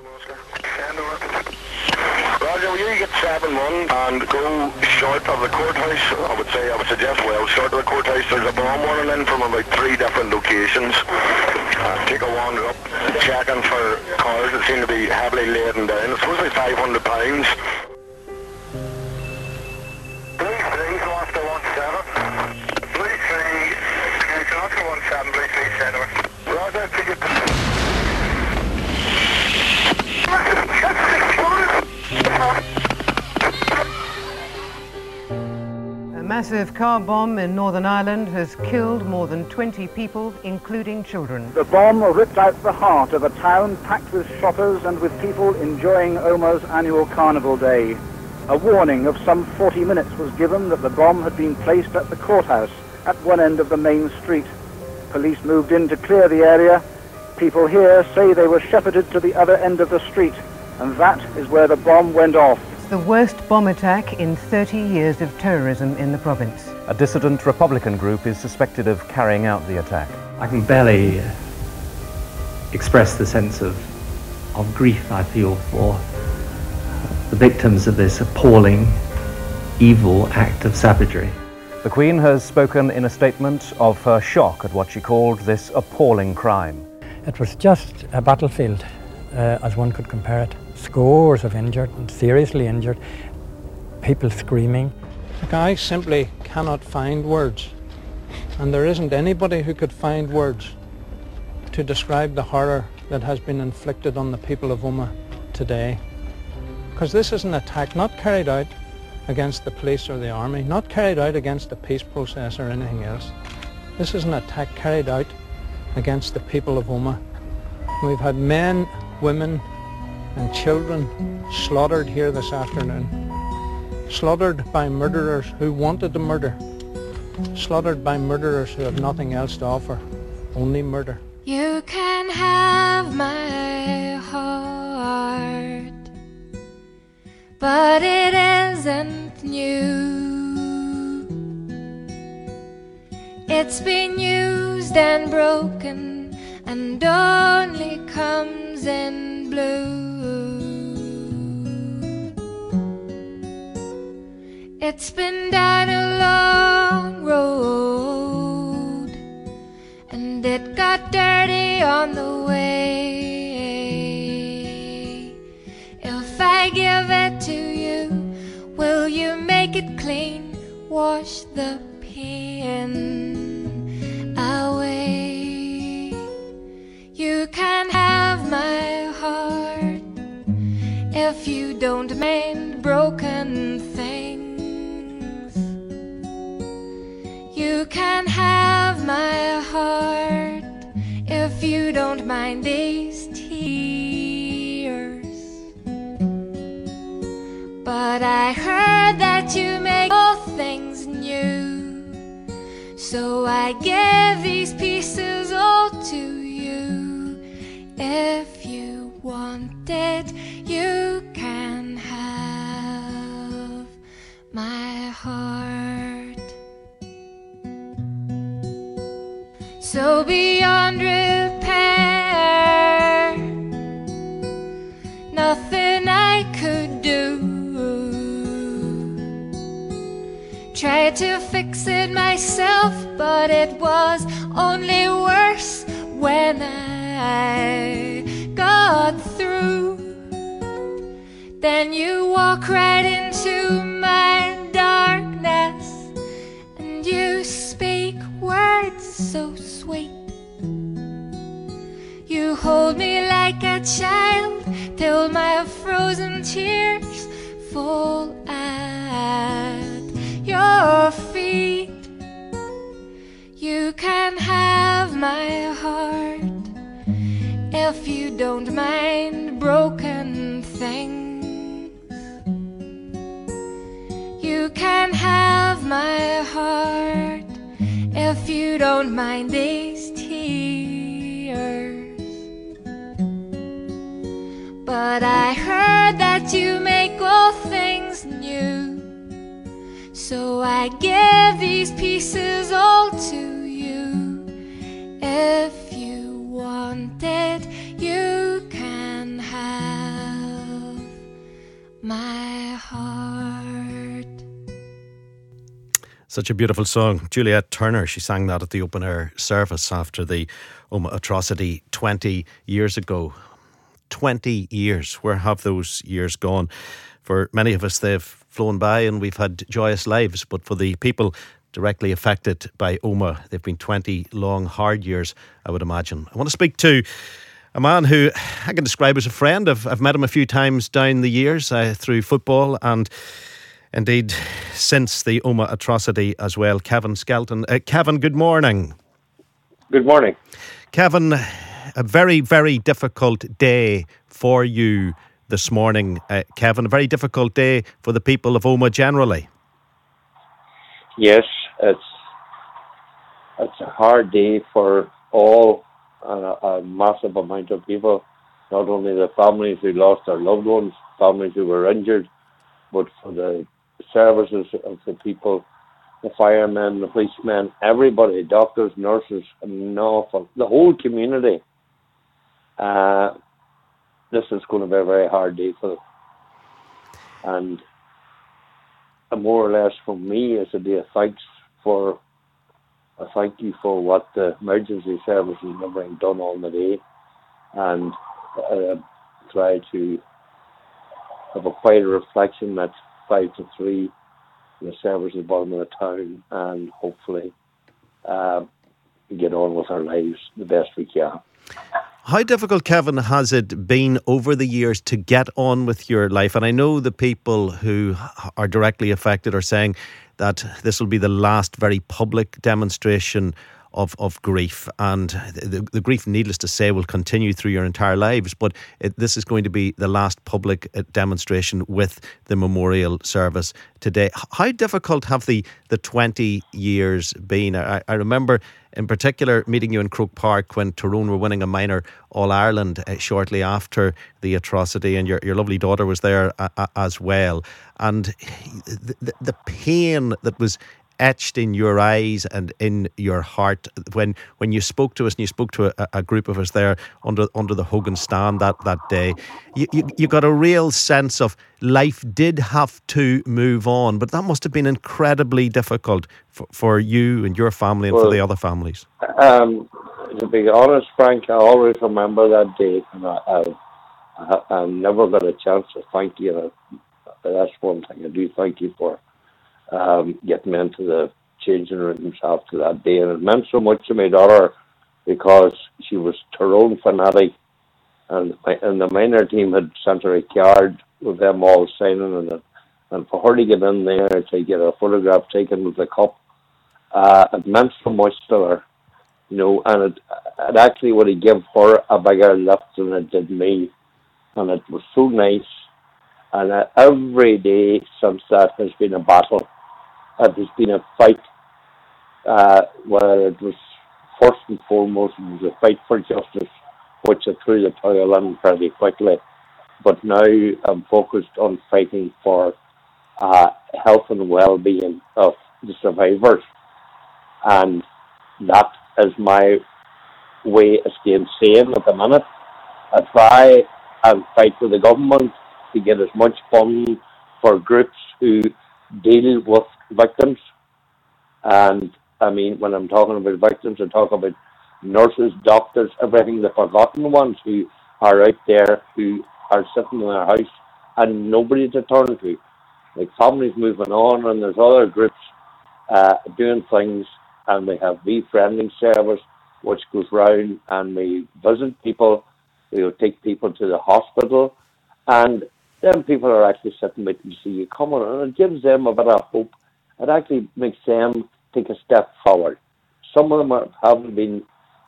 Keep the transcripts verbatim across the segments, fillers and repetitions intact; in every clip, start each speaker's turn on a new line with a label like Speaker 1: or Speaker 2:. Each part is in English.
Speaker 1: Roger, will you get seven one and go short of the courthouse? I would say, I would suggest well short of the courthouse. There's a bomb warning in from about three different locations. Uh, take a wander up, checking for cars that seem to be heavily laden down. It's supposed to be five hundred pounds. Blue three, Gloucester one seven. Blue three, Gloucester one seven, Blue three, Center. Roger, could you...
Speaker 2: A massive car bomb in Northern Ireland has killed more than twenty people, including children.
Speaker 3: The bomb ripped out the heart of a town packed with shoppers and with people enjoying Oma's annual Carnival Day. A warning of some forty minutes was given that the bomb had been placed at the courthouse at one end of the main street. Police moved in to clear the area. People here say they were shepherded to the other end of the street, and that is where the bomb went off.
Speaker 2: It's the worst bomb attack in thirty years of terrorism in the province.
Speaker 4: A dissident Republican group is suspected of carrying out the attack.
Speaker 5: I can barely express the sense of, of grief I feel for the victims of this appalling, evil act of savagery.
Speaker 4: The Queen has spoken in a statement of her shock at what she called this appalling crime.
Speaker 6: It was just a battlefield, uh, as one could compare it. Scores of injured and seriously injured, people screaming.
Speaker 7: Look, I simply cannot find words, and there isn't anybody who could find words to describe the horror that has been inflicted on the people of Omagh today. Because this is an attack not carried out against the police or the army, not carried out against the peace process or anything else. This is an attack carried out against the people of Omagh. We've had men, women and children slaughtered here this afternoon. Slaughtered by murderers who wanted to murder. Slaughtered by murderers who have nothing else to offer, only murder.
Speaker 8: You can have my heart, but it isn't new. It's been used and broken and only comes in blue. It's been down a long road and it got dirty on the way. If I give it to you, will you make it clean? Wash the pain away. You can have my heart if you don't mind broken things. You can have my heart if you don't mind these tears. But I heard that you make all things new, so I give these pieces all to you. If you want it, you can have my heart. So beyond repair, nothing I could do. Tried to fix it myself, but it was only worse when I got through. Then you walk right into my darkness and you speak words so sweet. You hold me like a child till my frozen tears fall at your feet. You can have my heart if you don't mind broken things. You can have my heart if you don't mind these tears. But I heard that you make all things new, so I give these pieces all to you. If you want it, you can have
Speaker 9: Such a beautiful song. Juliet Turner, she sang that at the open air service after the Omagh atrocity twenty years ago. twenty years. Where have those years gone? For many of us, they've flown by and we've had joyous lives. But for the people directly affected by Omagh, they've been twenty long, hard years, I would imagine. I want to speak to a man who I can describe as a friend. I've, I've met him a few times down the years uh, through football and indeed since the Omagh atrocity as well. Kevin Skelton. Uh, Kevin, good morning.
Speaker 10: Good morning.
Speaker 9: Kevin, a very, very difficult day for you this morning, uh, Kevin. A very difficult day for the people of Omagh generally.
Speaker 10: Yes, it's it's a hard day for all, uh, a massive amount of people, not only the families who lost their loved ones, families who were injured, but for the services of the people, the firemen, the policemen, everybody, doctors, nurses, and awful, the whole community. Uh, this is going to be a very hard day for them. And uh, more or less for me, it's a day of thanks for, a thank you for what the emergency services have everything done all the day, and uh, try to have a quiet reflection that five to three, the service at the bottom of the town, and hopefully uh, get on with our lives the best we can.
Speaker 9: How difficult, Kevin, has it been over the years to get on with your life? And I know the people who are directly affected are saying that this will be the last very public demonstration of, of grief, and the, the grief, needless to say, will continue through your entire lives, but it, this is going to be the last public demonstration with the memorial service today. How difficult have the, the twenty years been? I, I remember in particular meeting you in Croke Park when Tyrone were winning a minor All-Ireland uh, shortly after the atrocity, and your, your lovely daughter was there uh, uh, as well, and the, the, the pain that was etched in your eyes and in your heart when when you spoke to us, and you spoke to a, a group of us there under under the Hogan stand that, that day. You, you, you got a real sense of life did have to move on, but that must have been incredibly difficult for, for you and your family and well, for the other families.
Speaker 10: Um, to be honest, Frank, I always remember that day, and I, I, I, I never got a chance to thank you. That's one thing I do thank you for. Um, getting into the changing rooms after that day, and it meant so much to my daughter because she was Tyrone fanatic, and and the minor team had sent her a card with them all signing, and and for her to get in there to get a photograph taken with the cup, uh, it meant so much to her, you know, and it, it actually would have given her a bigger lift than it did me, and it was so nice. And uh, every day since that has been a battle. It has been a fight, uh, where it was first and foremost, it was a fight for justice, which I threw the towel in pretty quickly. But now I'm focused on fighting for uh, health and well-being of the survivors. And that is my way of staying sane at the minute. I try and fight with the government to get as much funding for groups who deal with victims. And I mean, when I'm talking about victims, I talk about nurses, doctors, everything, the forgotten ones who are out there, who are sitting in their house and nobody to turn to. Like families moving on, and there's other groups uh, doing things, and we have the friendly service which goes round and we visit people, we will take people to the hospital, and then people are actually sitting waiting to see you coming, and it gives them a bit of hope. It actually makes them take a step forward. Some of them are, haven't been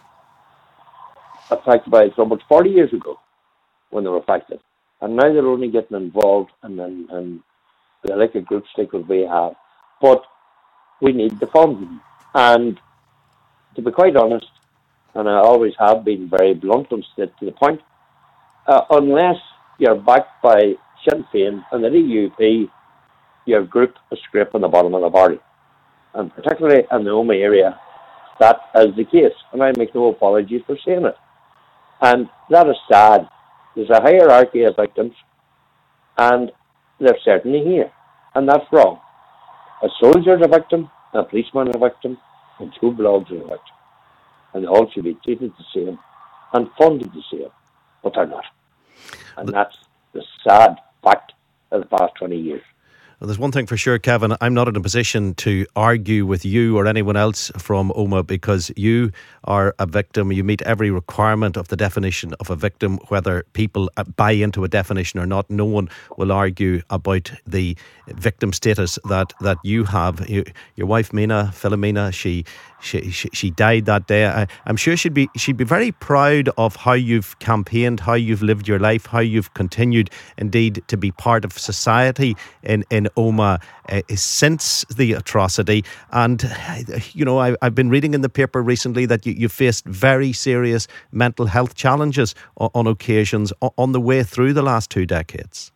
Speaker 10: affected by it so much forty years ago when they were affected, and now they're only getting involved, and then and they're like a group stick that we have. But we need the funding, and to be quite honest, and I always have been very blunt and straight to the point, uh, unless you're backed by Sinn Féin and the D U P, your group is scraping the bottom of the barrel. And particularly in the Omagh area, that is the case. And I make no apology for saying it. And that is sad. There's a hierarchy of victims, and they're certainly here. And that's wrong. A soldier's a victim, a policeman a victim, and two blogs are a victim. And they all should be treated the same and funded the same, but they're not. And that's the sad fact of the past twenty years.
Speaker 9: Well, there's one thing for sure, Kevin. I'm not in a position to argue with you or anyone else from Omagh, because you are a victim. You meet every requirement of the definition of a victim, whether people buy into a definition or not. No one will argue about the victim status that, that you have. You, your wife, Mina, Philomena, she she she, she died that day. I, I'm sure she'd be she'd be very proud of how you've campaigned, how you've lived your life, how you've continued indeed to be part of society in in Omagh uh, since the atrocity. And you know, I, I've been reading in the paper recently that you, you faced very serious mental health challenges on, on occasions on the way through the last two decades.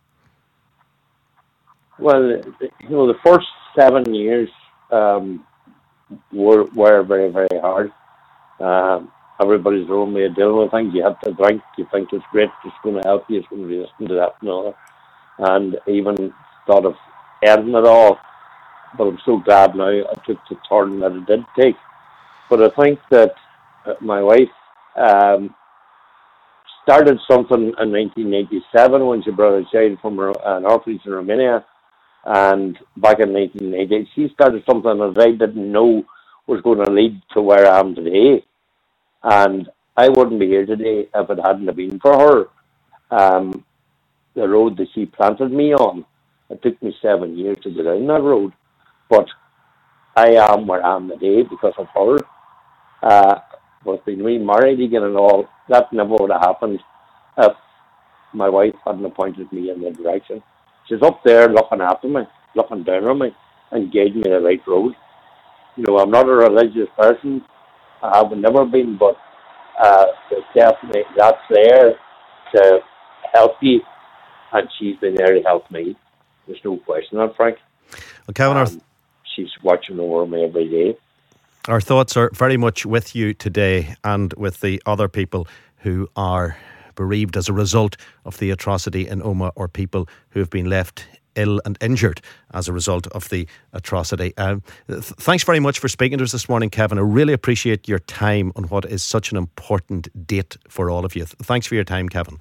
Speaker 10: Well, you know, the first seven years um, were were very, very hard. Um, everybody's their own way of dealing with things. You have to drink. You think it's great. It's going to help you. It's going to be this and that and all. And even thought of ending it all. But I'm so glad now I took the turn that it did take. But I think that my wife um, started something in nineteen eighty-seven when she brought a child from an orphanage in Romania. And back in nineteen eighty, she started something that I didn't know was going to lead to where I am today. And I wouldn't be here today if it hadn't been for her. Um, the road that she planted me on, it took me seven years to go down that road. But I am where I am today because of her. Uh, with being remarried again and all, that never would have happened if my wife hadn't appointed me in the direction. She's up there looking after me, looking down on me, and guiding me the right road. You know, I'm not a religious person. I have never been, but uh, definitely that's there to help you, and she's been there to help me. There's no question on that, Frank.
Speaker 9: Well, Kevin, um,
Speaker 10: she's watching over me every day.
Speaker 9: Our thoughts are very much with you today and with the other people who are bereaved as a result of the atrocity in Omagh, or people who have been left ill and injured as a result of the atrocity. Um, th- thanks very much for speaking to us this morning, Kevin. I really appreciate your time on what is such an important date for all of you. Th- thanks for your time, Kevin.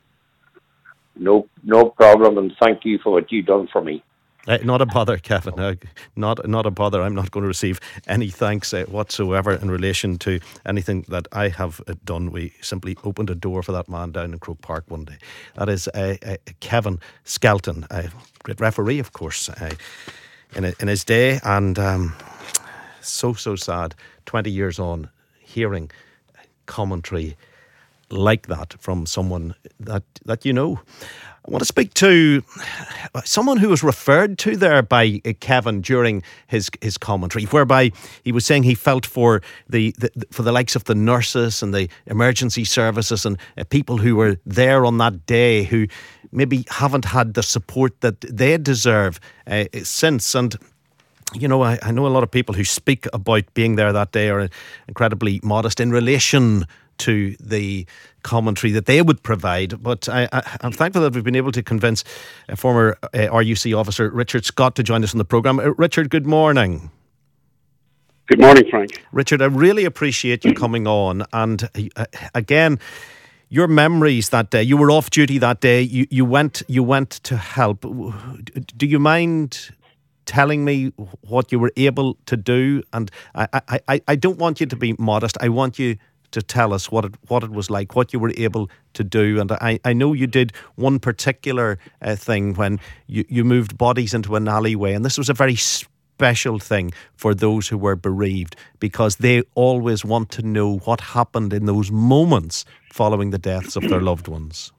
Speaker 10: No, no problem, and thank you for what you've done for me.
Speaker 9: Uh, not a bother, Kevin. Uh, not not a bother. I'm not going to receive any thanks uh, whatsoever in relation to anything that I have uh, done. We simply opened a door for that man down in Croke Park one day. That is uh, uh, Kevin Skelton, a great referee, of course, uh, in a, in his day, and um, so so sad. Twenty years on, hearing commentary like that from someone that that you know. I want to speak to someone who was referred to there by Kevin during his his commentary, whereby he was saying he felt for the, the for the likes of the nurses and the emergency services and uh, people who were there on that day who maybe haven't had the support that they deserve uh, since. And you know, I, I know a lot of people who speak about being there that day are incredibly modest in relation to the commentary that they would provide, but I, I, I'm thankful that we've been able to convince a former uh, R U C officer Richard Scott to join us on the programme. Uh, Richard, good morning.
Speaker 11: Good morning, Frank.
Speaker 9: Richard, I really appreciate you coming on, and uh, again, your memories that day. You were off duty that day. You you went you went to help. Do you mind telling me what you were able to do? And I I, I, I don't want you to be modest. I want you to tell us what it what it was like, what you were able to do. And I, I know you did one particular uh, thing when you, you moved bodies into an alleyway, and this was a very special thing for those who were bereaved, because they always want to know what happened in those moments following the deaths of their loved ones.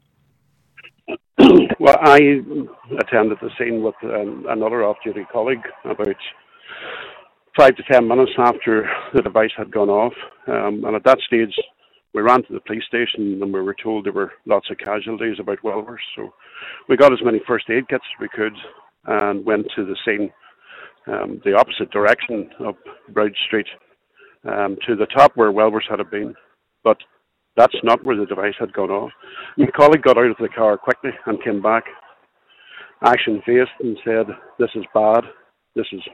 Speaker 11: Well, I attended the scene with um, another off-duty colleague about five to ten minutes after the device had gone off. Um, and at that stage, we ran to the police station and we were told there were lots of casualties about Welvers. So we got as many first aid kits as we could and went to the scene, um, the opposite direction up Broad Street, um, to the top where Welvers had been. But that's not where the device had gone off. My colleague got out of the car quickly and came back, ashen-faced, and said, "This is bad. This is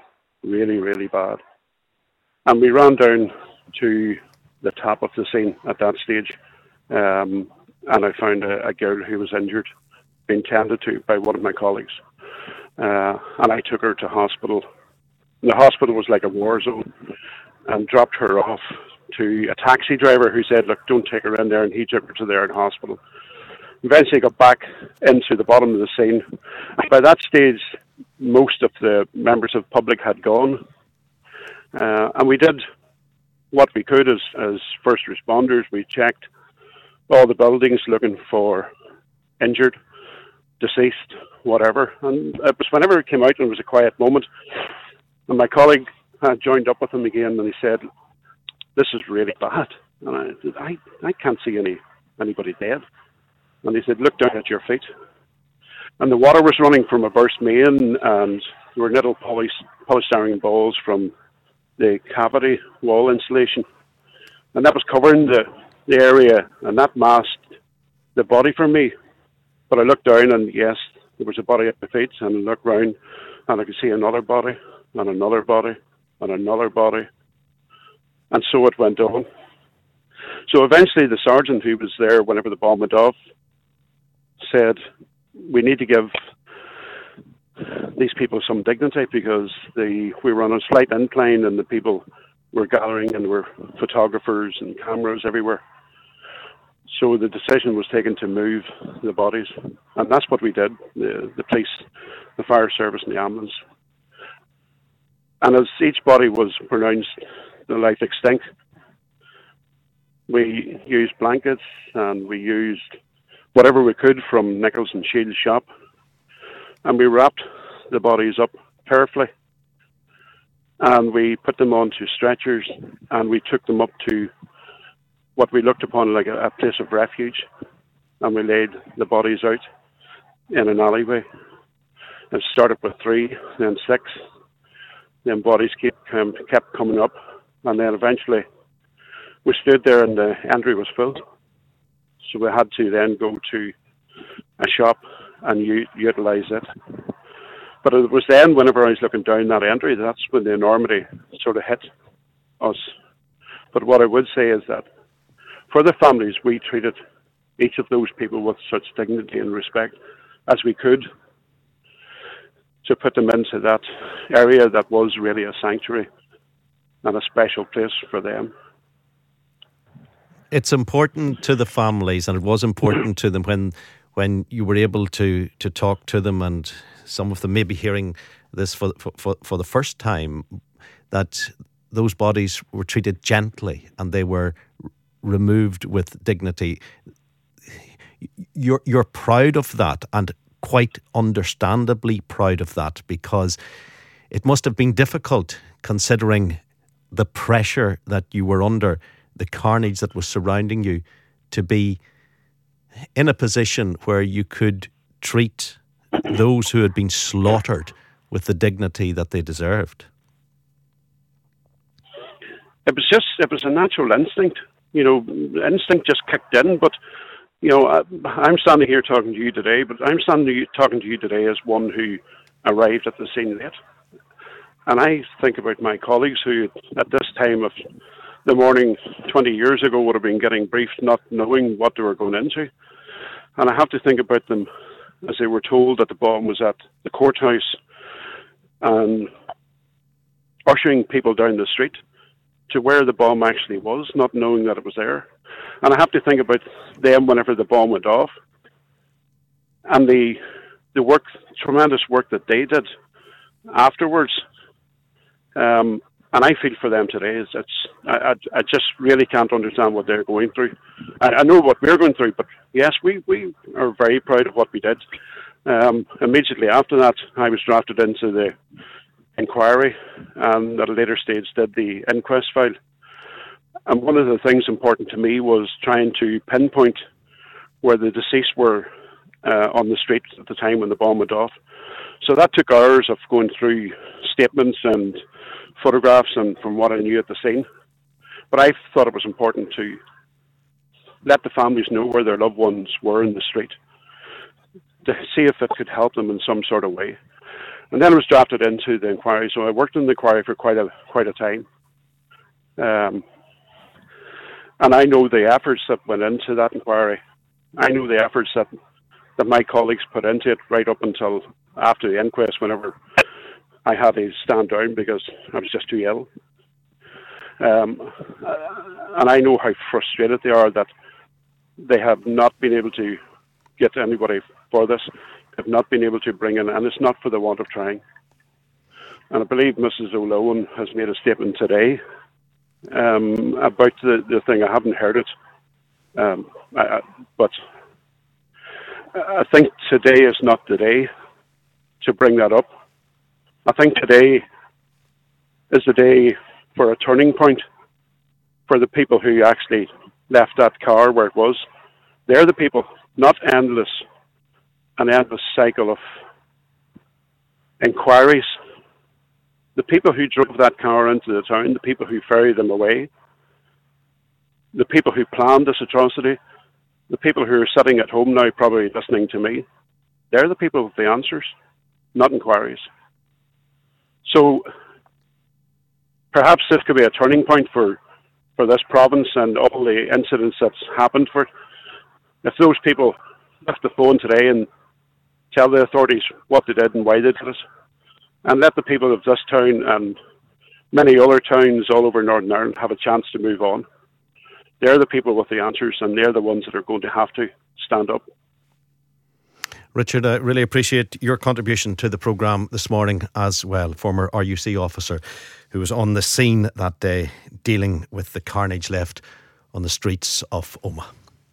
Speaker 11: really, really bad. And we ran down to the top of the scene at that stage, um, and I found a, a girl who was injured, being tended to by one of my colleagues. Uh, and I took her to hospital. And the hospital was like a war zone, and dropped her off to a taxi driver who said, look, don't take her in there, and he took her to their hospital. Eventually got back into the bottom of the scene. By that stage, most of the members of the public had gone. Uh, and we did what we could as, as first responders. We checked all the buildings looking for injured, deceased, whatever. And it was whenever it came out and it was a quiet moment, and my colleague had joined up with him again, and he said, this is really bad. And I said, I, I can't see any anybody dead. And he said, look down at your feet. And the water was running from a burst main, and there were little poly, polystyrene balls from the cavity wall insulation. And that was covering the, the area, and that masked the body from me. But I looked down, and yes, there was a body at my feet, and I looked round, and I could see another body, and another body, and another body. And so it went on. So eventually the sergeant who was there whenever the bomb went off said, we need to give these people some dignity, because the, we were on a slight incline and the people were gathering, and there were photographers and cameras everywhere. So the decision was taken to move the bodies, and that's what we did, the, the police, the fire service and the ambulance. And as each body was pronounced the life extinct, we used blankets and we used whatever we could from Nichols and Shields' shop, and we wrapped the bodies up carefully, and we put them onto stretchers, and we took them up to what we looked upon like a, a place of refuge, and we laid the bodies out in an alleyway. It started with three, then six, then bodies kept, um, kept coming up, and then eventually we stood there and the entry was filled. So we had to then go to a shop and u- utilise it. But it was then, whenever I was looking down that entry, that's when the enormity sort of hit us. But what I would say is that for the families, we treated each of those people with such dignity and respect as we could, to put them into that area that was really a sanctuary and a special place for them.
Speaker 9: It's important to the families, and it was important to them when when you were able to to talk to them, and some of them may be hearing this for for, for the first time, that those bodies were treated gently and they were removed with dignity. You're you're proud of that, and quite understandably proud of that, because it must have been difficult considering the pressure that you were under, the carnage that was surrounding you, to be in a position where you could treat those who had been slaughtered with the dignity that they deserved.
Speaker 11: It was just, it was a natural instinct. You know, instinct just kicked in, but you know, I'm standing here talking to you today, but I'm standing talking to you today as one who arrived at the scene late. And I think about my colleagues who, at this time of the morning twenty years ago, would have been getting briefed, not knowing what they were going into. And I have to think about them as they were told that the bomb was at the courthouse, and ushering people down the street to where the bomb actually was, not knowing that it was there. And I have to think about them whenever the bomb went off, and the the work, tremendous work that they did afterwards. Um, and I feel for them today. Is it's I, I, I just really can't understand what they're going through. I, I know what we're going through, but yes, we, we are very proud of what we did. Um, immediately after that, I was drafted into the inquiry, and at a later stage did the inquest file. And one of the things important to me was trying to pinpoint where the deceased were uh, on the street at the time when the bomb went off. So that took hours of going through statements and photographs and from what I knew at the scene. But I thought it was important to let the families know where their loved ones were in the street, to see if it could help them in some sort of way. And then I was drafted into the inquiry, so I worked in the inquiry for quite a quite a time. Um, and I know the efforts that went into that inquiry. I know the efforts that, that my colleagues put into it right up until after the inquest, whenever I had to stand down because I was just too ill. Um, and I know how frustrated they are that they have not been able to get anybody for this, have not been able to bring in, and it's not for the want of trying. And I believe Missus O'Lowan has made a statement today um, about the, the thing. I haven't heard it, um, I, I, but I think today is not the day to bring that up. I think today is the day for a turning point for the people who actually left that car where it was. They're the people, not endless, an endless cycle of inquiries. The people who drove that car into the town, the people who ferried them away, the people who planned this atrocity, the people who are sitting at home now probably listening to me, they're the people with the answers, not inquiries. So perhaps this could be a turning point for, for this province and all the incidents that's happened for it. If those people lift the phone today and tell the authorities what they did and why they did it, and let the people of this town and many other towns all over Northern Ireland have a chance to move on. They're the people with the answers, and they're the ones that are going to have to stand up.
Speaker 9: Richard, I really appreciate your contribution to the programme this morning as well. Former R U C officer who was on the scene that day dealing with the carnage left on the streets of Omagh.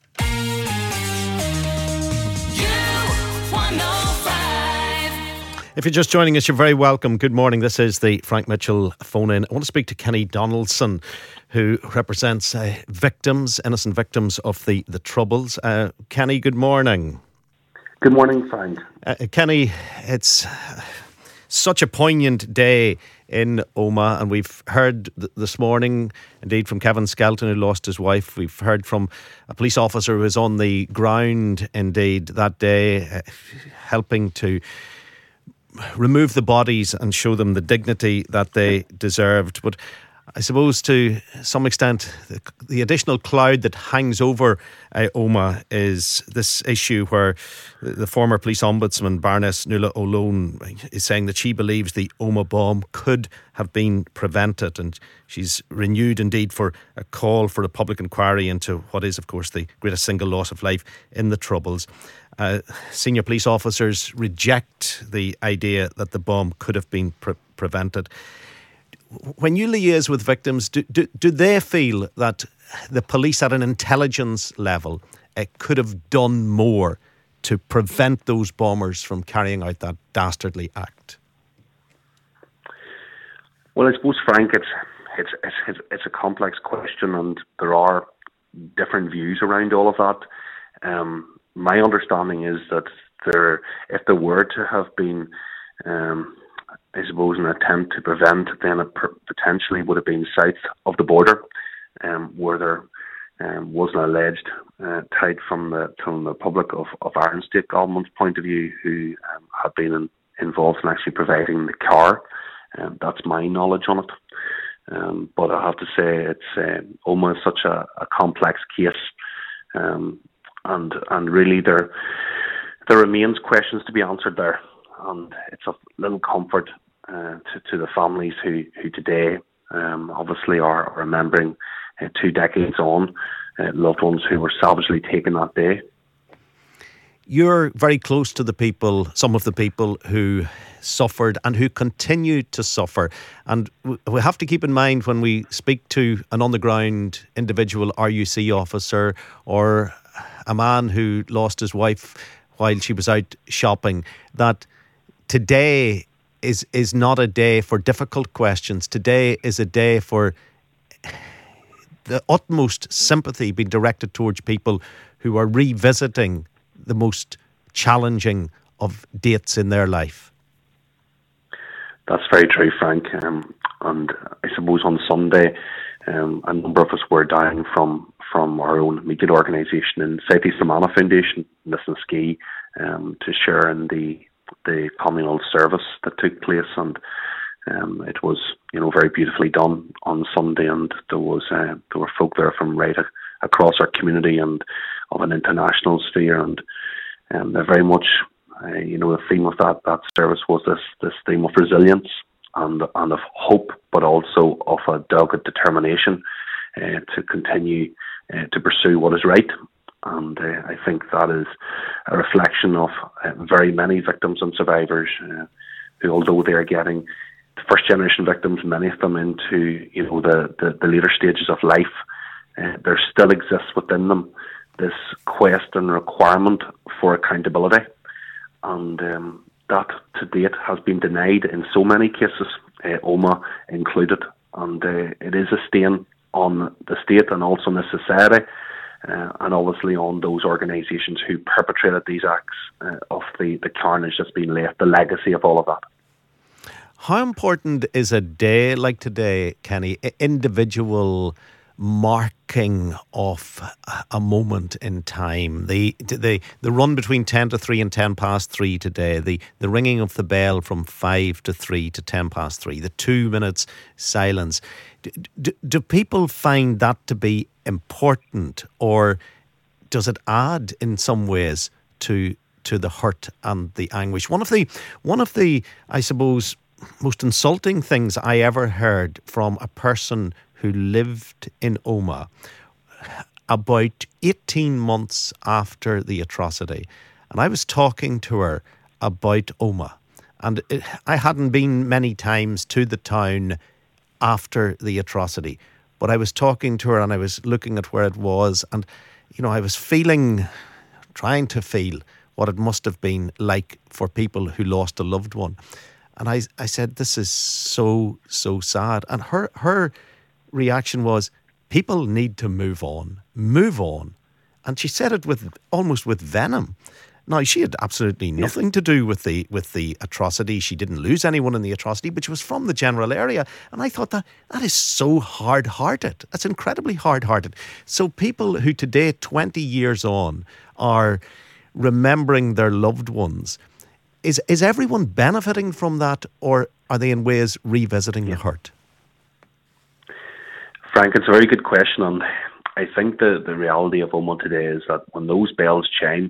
Speaker 9: If you're just joining us, you're very welcome. Good morning. This is the Frank Mitchell phone-in. I want to speak to Kenny Donaldson, who represents uh, victims, innocent victims of the, the Troubles. Uh, Kenny, good morning.
Speaker 12: Good morning, Frank.
Speaker 9: Uh, Kenny, it's such a poignant day in Omagh, and we've heard th- this morning, indeed, from Kevin Skelton, who lost his wife. We've heard from a police officer who was on the ground, indeed, that day, uh, helping to remove the bodies and show them the dignity that they deserved. But I suppose to some extent the, the additional cloud that hangs over uh, Omagh is this issue where the, the former police ombudsman Baroness Nuala O'Loan is saying that she believes the Omagh bomb could have been prevented, and she's renewed indeed for a call for a public inquiry into what is of course the greatest single loss of life in the Troubles. Uh, senior police officers reject the idea that the bomb could have been pre- prevented. When you liaise with victims, do, do, do they feel that the police at an intelligence level uh, could have done more to prevent those bombers from carrying out that dastardly act?
Speaker 12: Well, I suppose, Frank, it's it's it's, it's a complex question, and there are different views around all of that. Um, my understanding is that there, if there were to have been, um, I suppose, an attempt to prevent, then it per- potentially would have been south of the border, um, where there um, was an alleged uh, tied from the from the public of, of Ireland State Government's point of view, who um, had been in, involved in actually providing the car. Um, that's my knowledge on it. Um, but I have to say, it's uh, almost such a, a complex case, um, and and really there there remains questions to be answered there. And it's of little comfort uh, to, to the families who, who today um, obviously are remembering uh, two decades on uh, loved ones who were savagely taken that day.
Speaker 9: You're very close to the people, some of the people who suffered and who continue to suffer. And we have to keep in mind when we speak to an on-the-ground individual R U C officer or a man who lost his wife while she was out shopping, that today is is not a day for difficult questions. Today is a day for the utmost sympathy being directed towards people who are revisiting the most challenging of dates in their life.
Speaker 12: That's very true, Frank. Um, and I suppose on Sunday, um, a number of us were down from, from our own immediate organisation in South East Fermanagh Foundation, Listen Ski, um, to share in the the communal service that took place, and um, it was, you know, very beautifully done on Sunday, and there was uh, there were folk there from right a, across our community and of an international sphere, and um, they're very much, uh, you know, the theme of that that service was this this theme of resilience and and of hope, but also of a dogged determination uh, to continue uh, to pursue what is right. And uh, I think that is a reflection of uh, very many victims and survivors uh, who, although they are getting the first generation victims, many of them into, you know, the, the, the later stages of life, uh, there still exists within them this quest and requirement for accountability. And um, that to date has been denied in so many cases, uh, Omagh included. And uh, it is a stain on the state and also on the society. Uh, and obviously on those organisations who perpetrated these acts uh, of the, the carnage that's been left, the legacy of all of that.
Speaker 9: How important is a day like today, Kenny, individual marking of a moment in time? The the the run between ten to three and ten past three today, the, the ringing of the bell from five to three to ten past three, the two minutes silence. Do, do, do people find that to be important, or does it add in some ways to to the hurt and the anguish? One of the one of the I suppose most insulting things I ever heard from a person who lived in Omagh about eighteen months after the atrocity, and I was talking to her about Omagh, and it, I hadn't been many times to the town after the atrocity, but I was talking to her and I was looking at where it was, and you know, I was feeling, trying to feel what it must have been like for people who lost a loved one. And I I said, this is so, so sad. And her her reaction was, people need to move on, move on. And she said it with almost with venom. Now, she had absolutely nothing yeah. to do with the with the atrocity. She didn't lose anyone in the atrocity, but she was from the general area. And I thought that that is so hard-hearted. That's incredibly hard-hearted. So people who today, twenty years on, are remembering their loved ones, is is everyone benefiting from that, or are they in ways revisiting yeah. the hurt?
Speaker 12: Frank, it's a very good question. And I think the, the reality of Omagh today is that when those bells chime,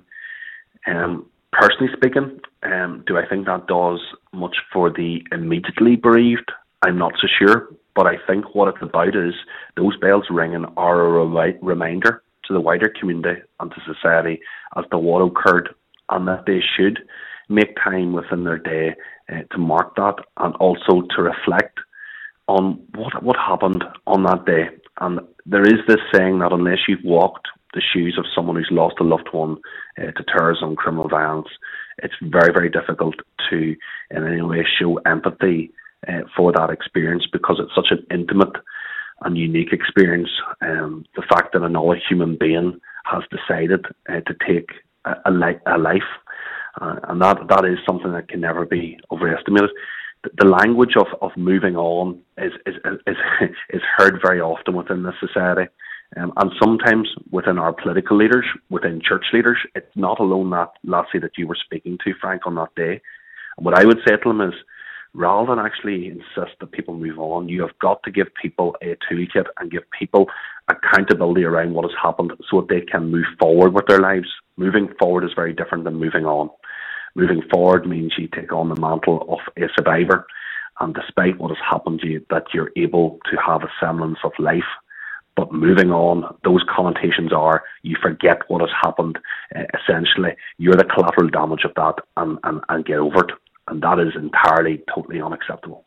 Speaker 12: Um, personally speaking, um, do I think that does much for the immediately bereaved? I'm not so sure, but I think what it's about is those bells ringing are a remi- reminder to the wider community and to society as to what occurred, and that they should make time within their day uh, to mark that, and also to reflect on what what happened on that day. And there is this saying that unless you've walked the shoes of someone who's lost a loved one uh, to terrorism, criminal violence, it's very, very difficult to in any way show empathy uh, for that experience, because it's such an intimate and unique experience. Um, the fact that another human being has decided uh, to take a, a, li- a life, uh, and that that is something that can never be overestimated. The, the language of, of moving on is is, is is heard very often within this society. Um, and sometimes within our political leaders, within church leaders, it's not alone that lassie that you were speaking to, Frank, on that day. And what I would say to them is, rather than actually insist that people move on, you have got to give people a toolkit and give people accountability around what has happened so that they can move forward with their lives. Moving forward is very different than moving on. Moving forward means you take on the mantle of a survivor, and despite what has happened to you, that you're able to have a semblance of life. But moving on, those connotations are you forget what has happened. Uh, essentially, you're the collateral damage of that, and, and, and get over it. And that is entirely, totally unacceptable.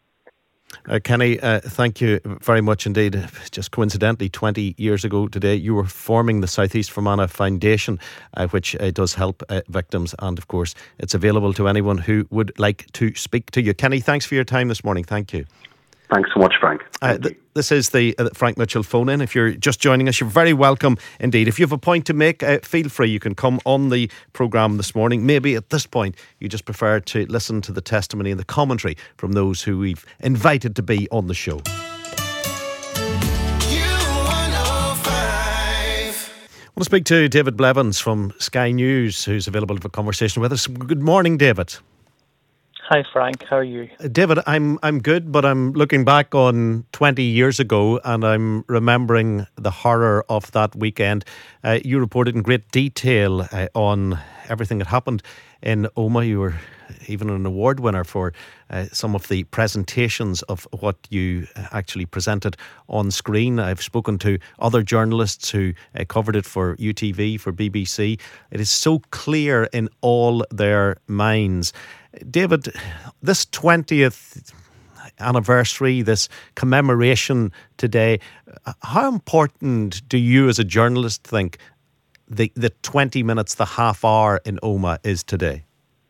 Speaker 9: Uh, Kenny, uh, thank you very much indeed. Just coincidentally, twenty years ago today, you were forming the South East Fermanagh Foundation, uh, which uh, does help uh, victims. And of course, it's available to anyone who would like to speak to you. Kenny, thanks for your time this morning. Thank you.
Speaker 12: Thanks so much, Frank.
Speaker 9: Uh, th- this is the uh, Frank Mitchell phone-in. If you're just joining us, you're very welcome indeed. If you have a point to make, uh, feel free. You can come on the programme this morning. Maybe at this point, you just prefer to listen to the testimony and the commentary from those who we've invited to be on the show. We'll speak to David Blevins from Sky News, who's available for conversation with us. Good morning, David.
Speaker 13: Hi, Frank. How are you?
Speaker 9: David, I'm I'm good, but I'm looking back on twenty years ago and I'm remembering the horror of that weekend. Uh, you reported in great detail uh, on everything that happened in Omagh. You were even an award winner for uh, some of the presentations of what you actually presented on screen. I've spoken to other journalists who uh, covered it for U T V, for B B C. It is so clear in all their minds. David, this twentieth anniversary, this commemoration today, how important do you as a journalist think the, the twenty minutes, the half hour in Omagh is today?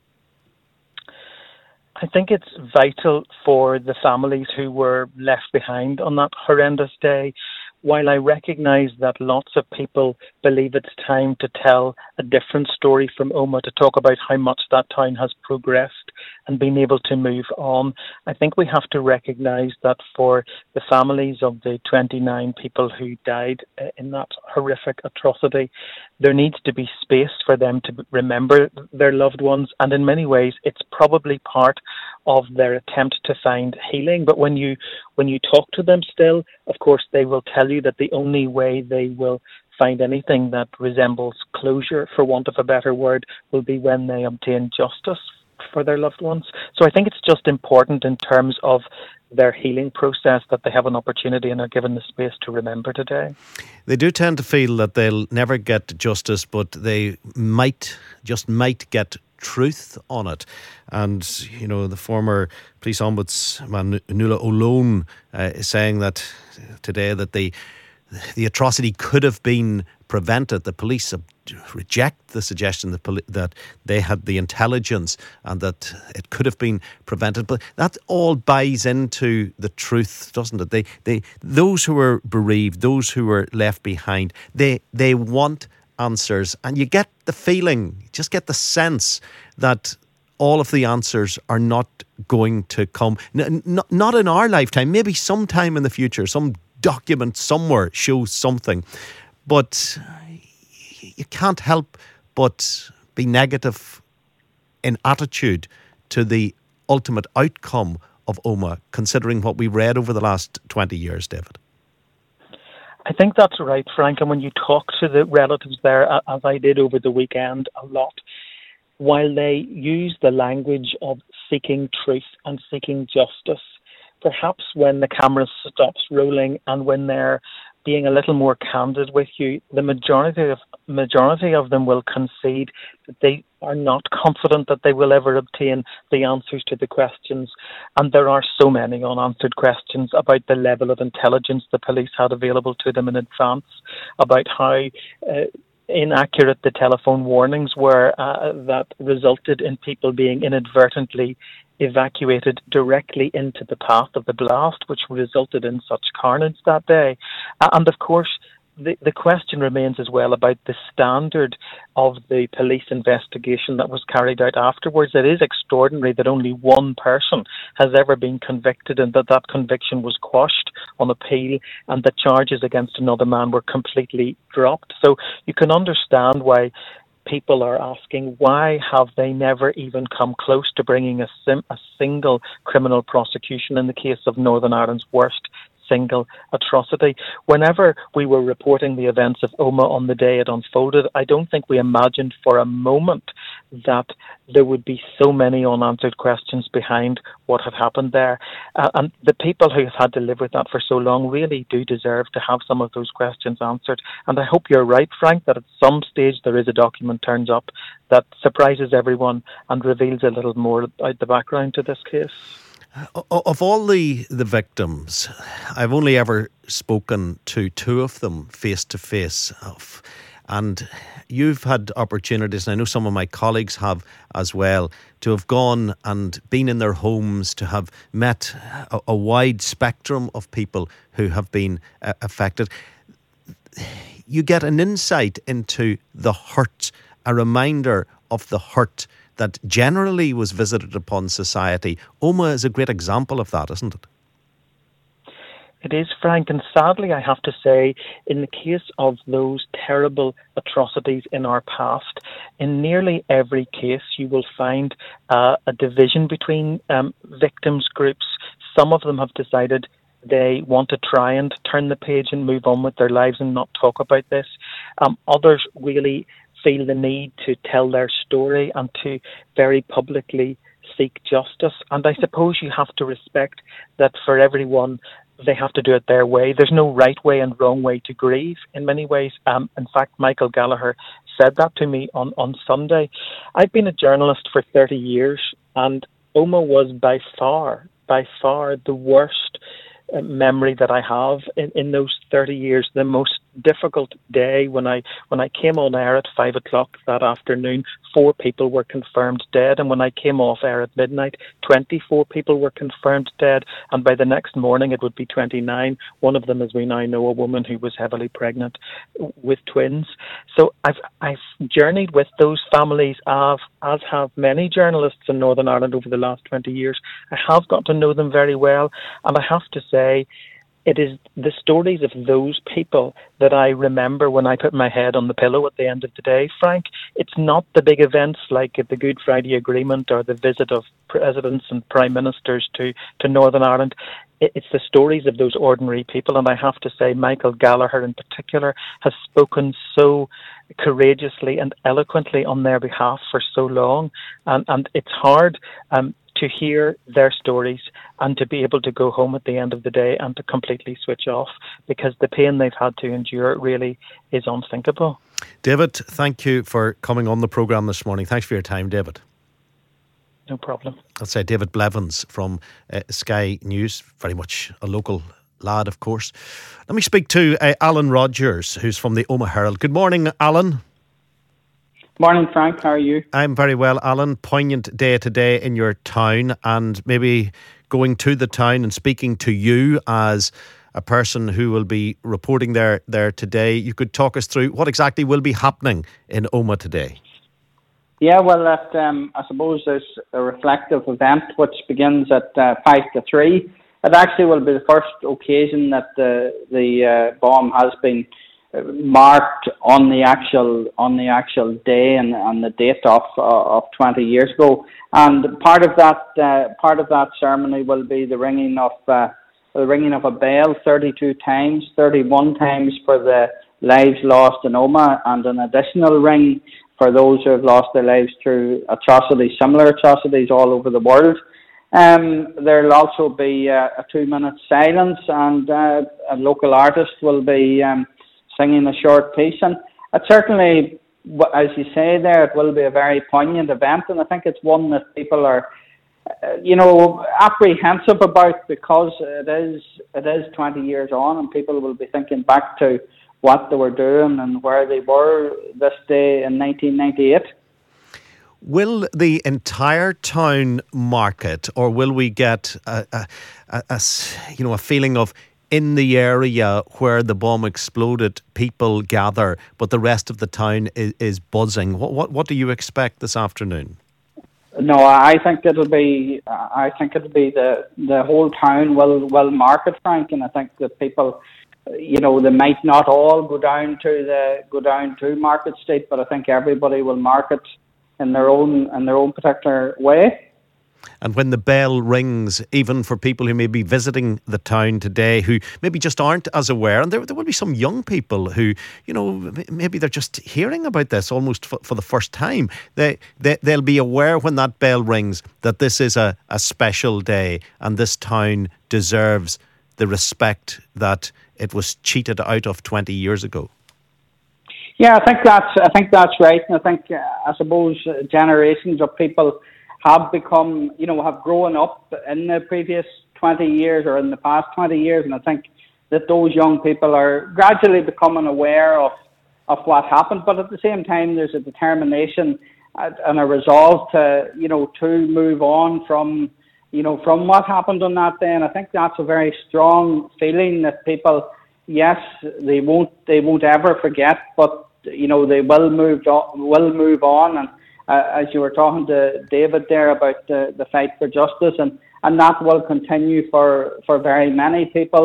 Speaker 13: I think it's vital for the families who were left behind on that horrendous day. While I recognise that lots of people believe it's time to tell a different story from Omagh, to talk about how much that town has progressed and been able to move on, I think we have to recognise that for the families of the twenty-nine people who died in that horrific atrocity, there needs to be space for them to remember their loved ones, and in many ways it's probably part of their attempt to find healing. But when you when you talk to them still, of course, they will tell you that the only way they will find anything that resembles closure, for want of a better word, will be when they obtain justice for their loved ones. So I think it's just important in terms of their healing process that they have an opportunity and are given the space to remember today.
Speaker 9: They do tend to feel that they'll never get justice, but they might, just might get truth on it. And, you know, the former police ombudsman Nuala O'Loan uh, is saying that today that the the atrocity could have been prevented. The police reject the suggestion that, poli- that they had the intelligence and that it could have been prevented. But that all buys into the truth, doesn't it? They, they, those who were bereaved, those who were left behind, they, they want answers. And you get the feeling, you just get the sense that all of the answers are not going to come. N- n- not in our lifetime, maybe sometime in the future, some document somewhere shows something. But you can't help but be negative in attitude to the ultimate outcome of Omagh, considering what we read over the last twenty years, David.
Speaker 13: I think that's right, Frank. And when you talk to the relatives there, as I did over the weekend a lot, while they use the language of seeking truth and seeking justice, perhaps when the camera stops rolling and when they're being a little more candid with you, the majority of majority of them will concede that they are not confident that they will ever obtain the answers to the questions. And there are so many unanswered questions about the level of intelligence the police had available to them in advance, about how uh, inaccurate the telephone warnings were uh, that resulted in people being inadvertently evacuated directly into the path of the blast, which resulted in such carnage that day. Uh, and of course, the, the question remains as well about the standard of the police investigation that was carried out afterwards. It is extraordinary that only one person has ever been convicted and that that conviction was quashed on appeal and the charges against another man were completely dropped. So you can understand why people are asking, why have they never even come close to bringing a, sim- a single criminal prosecution in the case of Northern Ireland's worst single atrocity? Whenever we were reporting the events of Omagh on the day it unfolded, I don't think we imagined for a moment that there would be so many unanswered questions behind what had happened there. Uh, and the people who have had to live with that for so long really do deserve to have some of those questions answered. And I hope you're right, Frank, that at some stage there is a document turns up that surprises everyone and reveals a little more about the background to this case.
Speaker 9: Of all the, the victims, I've only ever spoken to two of them face to face. And you've had opportunities, and I know some of my colleagues have as well, to have gone and been in their homes, to have met a, a wide spectrum of people who have been uh, affected. You get an insight into the hurt, a reminder of the hurt that generally was visited upon society. Omagh is a great example of that, isn't it?
Speaker 13: It is, Frank, and sadly I have to say, in the case of those terrible atrocities in our past, in nearly every case you will find uh, a division between um, victims groups. Some of them have decided they want to try and turn the page and move on with their lives and not talk about this. Um, others really feel the need to tell their story and to very publicly seek justice. And I suppose you have to respect that for everyone, they have to do it their way. There's no right way and wrong way to grieve in many ways. Um, in fact, Michael Gallagher said that to me on, on Sunday. I've been a journalist for thirty years, and Omagh was by far, by far the worst uh, memory that I have in, in those thirty years. The most difficult day when I when I came on air at five o'clock that afternoon, four people were confirmed dead, and when I came off air at midnight, twenty-four people were confirmed dead, and by the next morning it would be twenty-nine. One of them, as we now know, a woman who was heavily pregnant with twins. So I've I've journeyed with those families, as as have many journalists in Northern Ireland over the last twenty years. I have got to know them very well, and I have to say, it is the stories of those people that I remember when I put my head on the pillow at the end of the day, Frank. It's not the big events like the Good Friday Agreement or the visit of presidents and prime ministers to, to Northern Ireland. It's the stories of those ordinary people, and I have to say Michael Gallagher in particular has spoken so courageously and eloquently on their behalf for so long, and, and it's hard um, to hear their stories and to be able to go home at the end of the day and to completely switch off, because the pain they've had to endure really is unthinkable.
Speaker 9: David, thank you for coming on the programme this morning. Thanks for your time, David.
Speaker 13: No problem.
Speaker 9: I'll say David Blevins from uh, Sky News, very much a local lad, of course. Let me speak to uh, Alan Rogers, who's from the Omagh Herald. Good morning, Alan.
Speaker 14: Morning, Frank. How are you?
Speaker 9: I'm very well, Alan. Poignant day today in your town, and maybe going to the town and speaking to you as a person who will be reporting there there today. You could talk us through what exactly will be happening in Omagh today.
Speaker 14: Yeah, well, that, um, I suppose there's a reflective event which begins at uh, five to three. It actually will be the first occasion that the the uh, bomb has been marked on the actual on the actual day and, and the date of uh, of twenty years ago. And part of that uh, part of that ceremony will be the ringing of uh, the ringing of a bell thirty-two times, thirty-one times for the lives lost in Omagh, and an additional ring for those who have lost their lives through atrocities, similar atrocities all over the world. Um, there'll also be uh, a two-minute silence, and uh, a local artist will be um, singing a short piece. And it certainly, as you say there, it will be a very poignant event, and I think it's one that people are, uh, you know, apprehensive about, because it is it is twenty years on, and people will be thinking back to what they were doing and where they were this day in nineteen ninety-eight.
Speaker 9: Will the entire town mark it, or will we get a, a, a, a, you know, a feeling of in the area where the bomb exploded, people gather, but the rest of the town is, is buzzing? What, what what do you expect this afternoon?
Speaker 14: No, I think it'll be. I think it'll be the the whole town will will mark it, Frank, and I think that people, you know, they might not all go down to the go down to Market Street, but I think everybody will mark it in their own in their own particular way.
Speaker 9: And when the bell rings, even for people who may be visiting the town today, who maybe just aren't as aware, and there, there will be some young people who, you know, maybe they're just hearing about this almost for, for the first time. They, they, they'll be aware when that bell rings that this is a, a special day, and this town deserves the respect that it was cheated out of twenty years ago.
Speaker 14: Yeah, I think that's I think that's right, and I think uh, I suppose uh, generations of people have become, you know, have grown up in the previous twenty years or in the past twenty years, and I think that those young people are gradually becoming aware of of what happened. But at the same time, there's a determination and a resolve to, you know, to move on from, you know, from what happened on that day. And I think that's a very strong feeling that people, yes, they won't they won't ever forget, but you know, they will move on, will move on. And uh, as you were talking to David there about the, the fight for justice, and, and that will continue for, for very many people.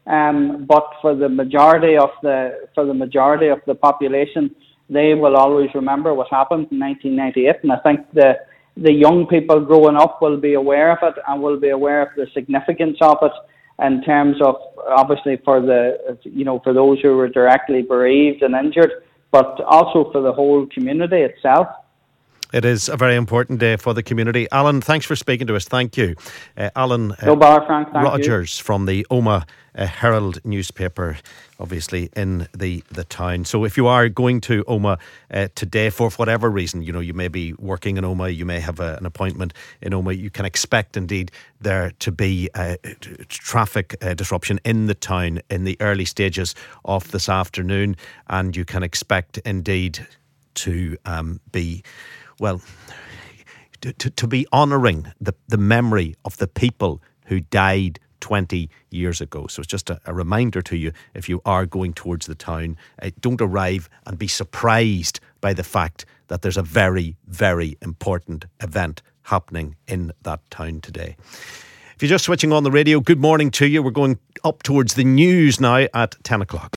Speaker 14: Um, but for the majority of the for the majority of the population, they will always remember what happened in nineteen ninety-eight, and I think the the young people growing up will be aware of it and will be aware of the significance of it in terms of obviously for the you know for those who were directly bereaved and injured, but also for the whole community itself.
Speaker 9: It is a very important day for the community. Alan, thanks for speaking to us. Thank you. Uh, Alan uh,
Speaker 14: no bar, Frank. Thank
Speaker 9: Rogers
Speaker 14: you.
Speaker 9: From the Omagh uh, Herald newspaper, obviously in the, the town. So if you are going to Omagh uh, today for whatever reason, you know, you may be working in Omagh, you may have a, an appointment in Omagh, you can expect indeed there to be uh, t- traffic uh, disruption in the town in the early stages of this afternoon, and you can expect indeed to um, be well, to, to, to be honouring the, the memory of the people who died twenty years ago. So it's just a, a reminder to you, if you are going towards the town, uh, don't arrive and be surprised by the fact that there's a very, very important event happening in that town today. If you're just switching on the radio, good morning to you. We're going up towards the news now at ten o'clock.